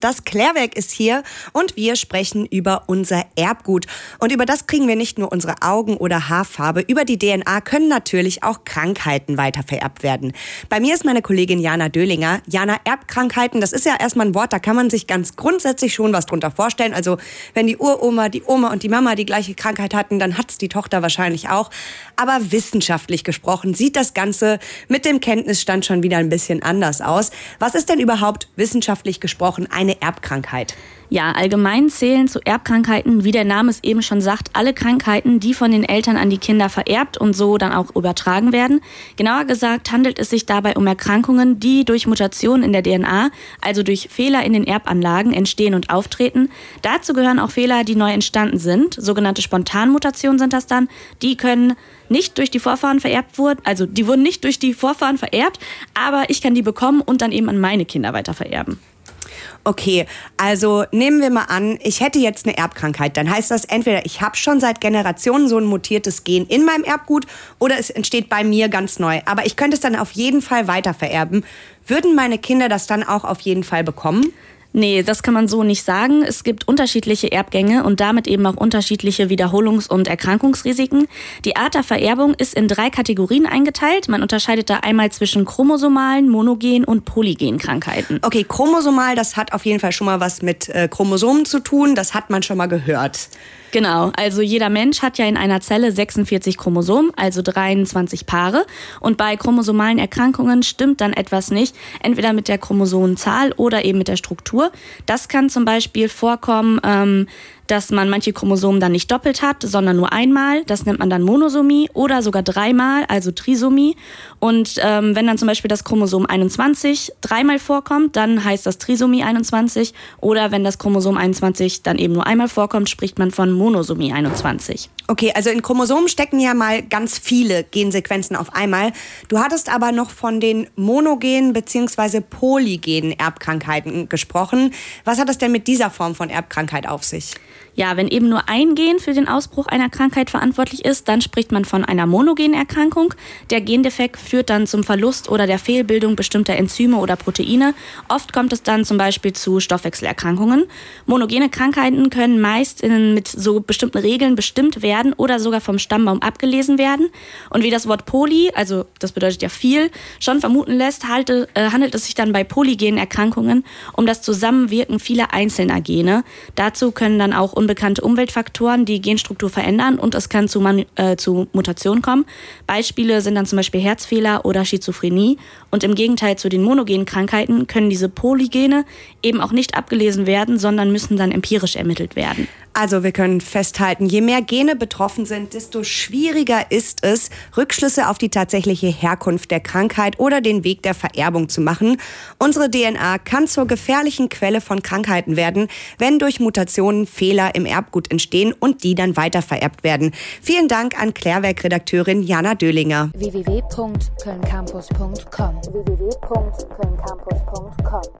Das Klärwerk ist hier und wir sprechen über unser Erbgut. Und über das kriegen wir nicht nur unsere Augen- oder Haarfarbe. Über die DNA können natürlich auch Krankheiten weitervererbt werden. Bei mir ist meine Kollegin Jana Döhlinger. Jana, Erbkrankheiten, das ist ja erstmal ein Wort, da kann man sich ganz grundsätzlich schon was drunter vorstellen. Also wenn die Uroma, die Oma und die Mama die gleiche Krankheit hatten, dann hat's die Tochter wahrscheinlich auch. Aber wissenschaftlich gesprochen sieht das Ganze mit dem Kenntnisstand schon wieder ein bisschen anders aus. Was ist denn überhaupt wissenschaftlich gesprochen eine Erbkrankheit? Ja, allgemein zählen zu Erbkrankheiten, wie der Name es eben schon sagt, alle Krankheiten, die von den Eltern an die Kinder vererbt und so dann auch übertragen werden. Genauer gesagt handelt es sich dabei um Erkrankungen, die durch Mutationen in der DNA, also durch Fehler in den Erbanlagen, entstehen und auftreten. Dazu gehören auch Fehler, die neu entstanden sind. Sogenannte Spontanmutationen sind das dann. Die können nicht durch die Vorfahren vererbt wurden, also die wurden nicht durch die Vorfahren vererbt, aber ich kann die bekommen und dann eben an meine Kinder weiter vererben. Okay, also nehmen wir mal an, ich hätte jetzt eine Erbkrankheit. Dann heißt das entweder, ich habe schon seit Generationen so ein mutiertes Gen in meinem Erbgut oder es entsteht bei mir ganz neu. Aber ich könnte es dann auf jeden Fall weiter vererben. Würden meine Kinder das dann auch auf jeden Fall bekommen? Nee, das kann man so nicht sagen. Es gibt unterschiedliche Erbgänge und damit eben auch unterschiedliche Wiederholungs- und Erkrankungsrisiken. Die Art der Vererbung ist in 3 Kategorien eingeteilt. Man unterscheidet da einmal zwischen chromosomalen, monogen und polygen Krankheiten. Okay, chromosomal, das hat auf jeden Fall schon mal was mit Chromosomen zu tun. Das hat man schon mal gehört. Genau, also jeder Mensch hat ja in einer Zelle 46 Chromosomen, also 23 Paare. Und bei chromosomalen Erkrankungen stimmt dann etwas nicht, entweder mit der Chromosomenzahl oder eben mit der Struktur. Das kann zum Beispiel vorkommen, dass man manche Chromosomen dann nicht doppelt hat, sondern nur einmal. Das nennt man dann Monosomie oder sogar 3-mal, also Trisomie. Und wenn dann zum Beispiel das Chromosom 21 3-mal vorkommt, dann heißt das Trisomie 21. Oder wenn das Chromosom 21 dann eben nur einmal vorkommt, spricht man von Monosomie 21. Okay, also in Chromosomen stecken ja mal ganz viele Gensequenzen auf einmal. Du hattest aber noch von den monogenen bzw. polygenen Erbkrankheiten gesprochen. Was hat es denn mit dieser Form von Erbkrankheit auf sich? Ja, wenn eben nur ein Gen für den Ausbruch einer Krankheit verantwortlich ist, dann spricht man von einer monogenen Erkrankung. Der Gendefekt führt dann zum Verlust oder der Fehlbildung bestimmter Enzyme oder Proteine. Oft kommt es dann zum Beispiel zu Stoffwechselerkrankungen. Monogene Krankheiten können meist mit so bestimmten Regeln bestimmt werden oder sogar vom Stammbaum abgelesen werden. Und wie das Wort poly, also das bedeutet ja viel, schon vermuten lässt, handelt es sich dann bei polygenen Erkrankungen um das Zusammenwirken vieler einzelner Gene. Dazu können dann auch unbekannte Umweltfaktoren die Genstruktur verändern und es kann zu Mutationen kommen. Beispiele sind dann zum Beispiel Herzfehler oder Schizophrenie. Und im Gegenteil zu den monogenen Krankheiten können diese Polygene eben auch nicht abgelesen werden, sondern müssen dann empirisch ermittelt werden. Also wir können festhalten, je mehr Gene betroffen sind, desto schwieriger ist es, Rückschlüsse auf die tatsächliche Herkunft der Krankheit oder den Weg der Vererbung zu machen. Unsere DNA kann zur gefährlichen Quelle von Krankheiten werden, wenn durch Mutationen Fehler im Erbgut entstehen und die dann weiter vererbt werden. Vielen Dank an Klärwerk-Redakteurin Jana Döhlinger. www.kölncampus.com